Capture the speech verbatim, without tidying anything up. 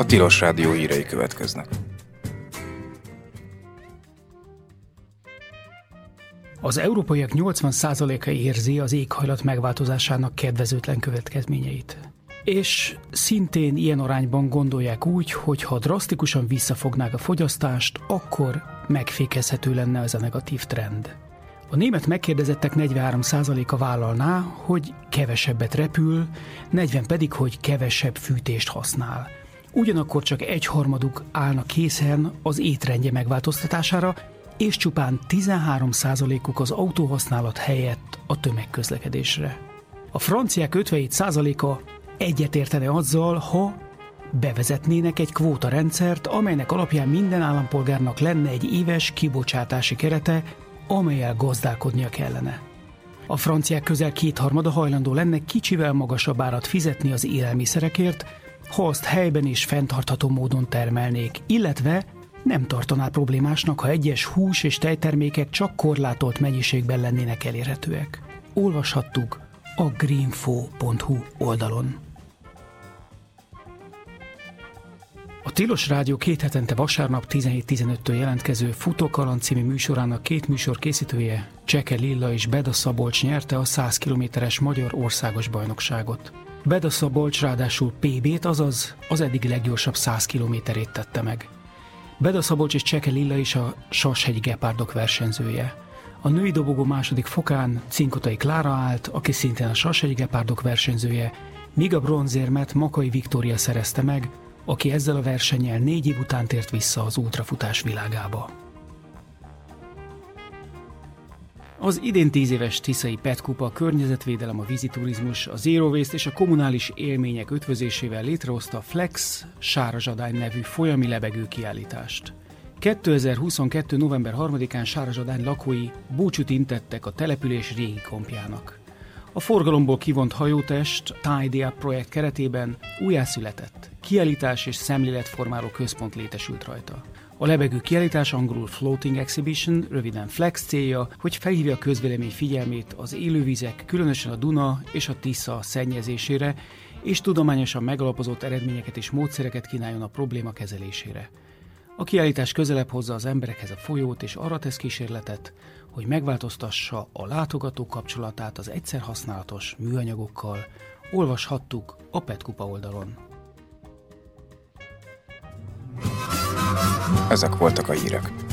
Tilos Rádió hírei következnek. Az európaiak nyolcvan százaléka érzi az éghajlat megváltozásának kedvezőtlen következményeit. És szintén ilyen arányban gondolják úgy, hogy ha drasztikusan visszafognák a fogyasztást, akkor megfékezhető lenne ez a negatív trend. A német megkérdezettek negyvenhárom százaléka vállalná, hogy kevesebbet repül, negyven pedig, hogy kevesebb fűtést használ. Ugyanakkor csak egyharmaduk állna készen az étrendje megváltoztatására, és csupán tizenhárom százalékuk az autóhasználat helyett a tömegközlekedésre. A franciák ötvenhét százaléka egyetértene azzal, ha bevezetnének egy kvótarendszert, amelynek alapján minden állampolgárnak lenne egy éves kibocsátási kerete, amellyel gazdálkodnia kellene. A franciák közel kétharmada hajlandó lenne kicsivel magasabb árat fizetni az élelmiszerekért, ha azt helyben és fenntartható módon termelnék, illetve nem tartaná problémásnak, ha egyes hús- és tejtermékek csak korlátolt mennyiségben lennének elérhetőek. Olvashattuk a greenfo pont hu oldalon. A Tilos Rádió két hetente vasárnap tizenhét tizenöttől jelentkező Futókaland című műsorának két műsor készítője, Cseke Lilla és Beda Szabolcs nyerte a száz kilométeres magyar országos bajnokságot. Beda Szabolcs ráadásul pé bét, azaz az eddig leggyorsabb száz kilométerét tette meg. Beda Szabolcs és Cseke Lilla is a Sashegyi Gepárdok versenyzője. A női dobogó második fokán Cinkotai Klára állt, aki szintén a Sashegyi Gepárdok versenyzője, míg a bronzérmet Makai Viktória szerezte meg, aki ezzel a versennyel négy év után tért vissza az ultrafutás világába. Az idén tíz éves Tiszai Petkupa, a környezetvédelem, a víziturizmus, a Zero Waste és a kommunális élmények ötvözésével létrehozta a Flex Sárazsadány nevű folyami lebegő kiállítást. kétezer-huszonkettő. november harmadikán Sárazsadány lakói búcsút intettek a település régi kompjának. A forgalomból kivont hajótest Tidy Up projekt keretében újjászületett, kiállítás és szemléletformáló központ létesült rajta. A lebegő kiállítás, angolul Floating Exhibition, röviden Flex célja, hogy felhívja a közvélemény figyelmét az élővizek, különösen a Duna és a Tisza szennyezésére, és tudományosan megalapozott eredményeket és módszereket kínáljon a probléma kezelésére. A kiállítás közelebb hozza az emberekhez a folyót, és arra tesz kísérletet, hogy megváltoztassa a látogató kapcsolatát az egyszer használatos műanyagokkal. Olvashattuk a Petkupa oldalon. Ezek voltak a hírek.